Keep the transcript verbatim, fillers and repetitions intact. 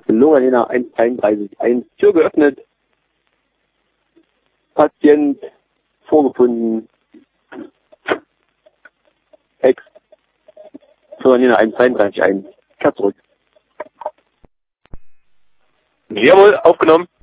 Lungenarena eins einunddreißig eins, Tür geöffnet, Patient vorgefunden, Ex, Lungenarena eins einunddreißig eins, kehrt zurück. Jawohl, aufgenommen.